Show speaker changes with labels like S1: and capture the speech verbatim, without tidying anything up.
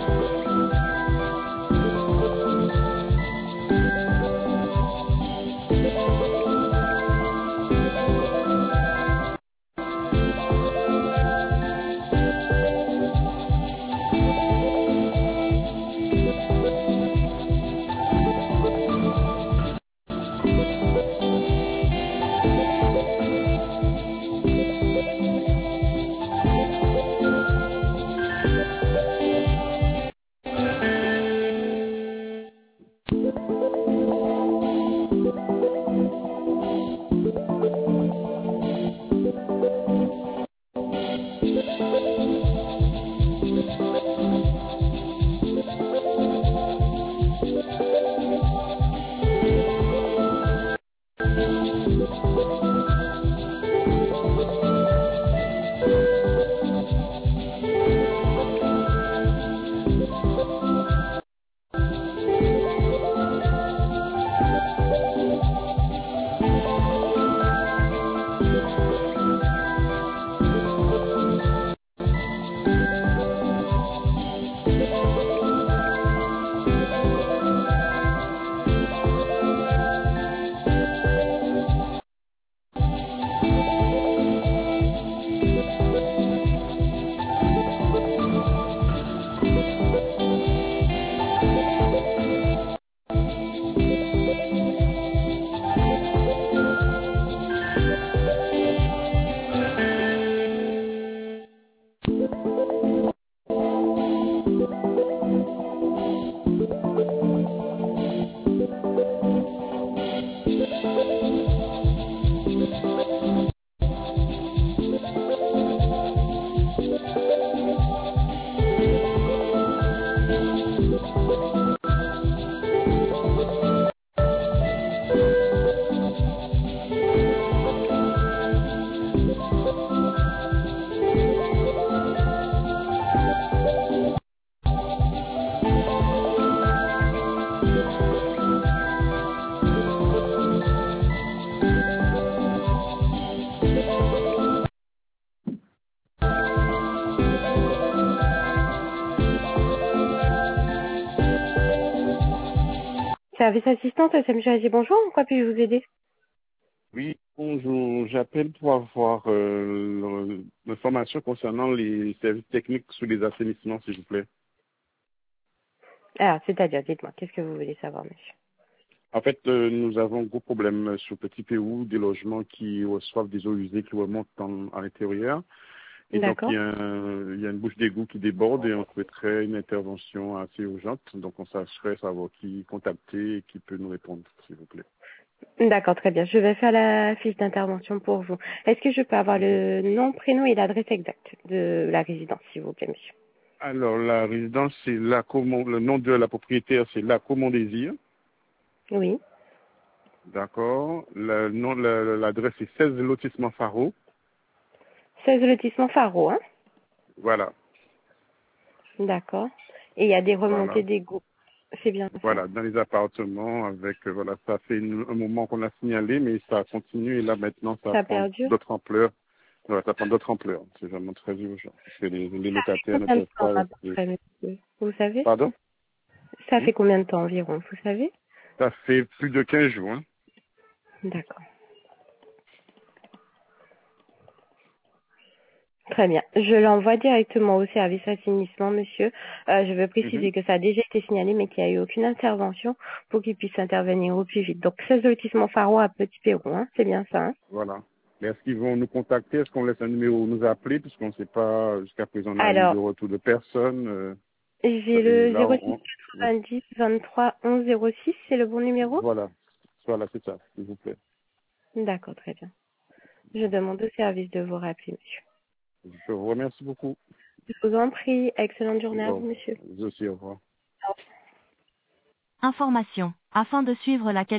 S1: Service assistante, S M G A G, bonjour, en quoi puis-je vous aider?
S2: Oui, bonjour. J'appelle pour avoir euh, l'information concernant les services techniques sous les assainissements, s'il vous plaît.
S1: Alors, c'est-à-dire, dites-moi, qu'est-ce que vous voulez savoir, monsieur?
S2: En fait, euh, nous avons un gros problème sur Petit Pérou, des logements qui reçoivent des eaux usées qui remontent en- à l'intérieur. Et donc, il
S1: D'accord.
S2: y, a un- il y a une bouche d'égout qui déborde et on souhaiterait une intervention assez urgente. Donc, on chercherait savoir qui contacter et qui peut nous répondre, s'il vous plaît.
S1: D'accord, très bien. Je vais faire la fiche d'intervention pour vous. Est-ce que je peux avoir le nom, prénom et l'adresse exacte de la résidence, s'il vous plaît, monsieur?
S2: Alors, la résidence, c'est la Comon- le nom de la propriétaire, c'est la Comon-Désir.
S1: Oui.
S2: D'accord. Le nom, le- l'adresse est seize lotissement Faro.
S1: seize lotissement Faro, hein?
S2: Voilà.
S1: D'accord. Et il y a des
S2: Voilà.
S1: remontées d'égouts. C'est bien ça?
S2: Voilà. Dans les appartements avec, euh, voilà, ça fait une- un moment qu'on a signalé, mais ça continue et là maintenant ça
S1: Ça
S2: prend
S1: perdure?
S2: d'autres ampleurs. Voilà, ça prend d'autres ampleurs. C'est vraiment très urgent. Parce que les, les
S1: Ça fait
S2: locataires ne
S1: combien de
S2: peuvent
S1: temps,
S2: pas
S1: à peu
S2: rester.
S1: près, monsieur? Vous savez?
S2: Pardon?
S1: Ça
S2: Hmm?
S1: fait combien de temps environ, vous savez?
S2: Ça fait plus de quinze jours, hein.
S1: D'accord. Très bien. Je l'envoie directement au service assainissement, monsieur. Euh, je veux
S2: Mhm.
S1: préciser que ça a déjà été signalé, mais qu'il n'y a eu aucune intervention pour qu'il puisse intervenir au plus vite. Donc, seize lotissement Faro à Petit Pérou, hein. C'est bien ça, hein?
S2: Voilà. Mais est-ce qu'ils vont nous contacter? Est-ce qu'on laisse un numéro nous appeler? Puisqu'on ne sait pas, jusqu'à présent, on a eu de
S1: Alors,
S2: retour de personne. euh,
S1: j'ai
S2: et
S1: le
S2: là,
S1: zéro six
S2: on, on-
S1: quatre-vingt-dix vingt-trois onze zéro six, c'est le bon numéro?
S2: voilà. Voilà, c'est ça, s'il vous plaît.
S1: D'accord, très bien. Je demande au service de vous rappeler, monsieur.
S2: Je vous remercie beaucoup.
S1: Je vous en prie. Excellente journée à vous,
S2: Bon,
S1: monsieur.
S2: vous aussi, au revoir.
S3: Information. Afin de suivre la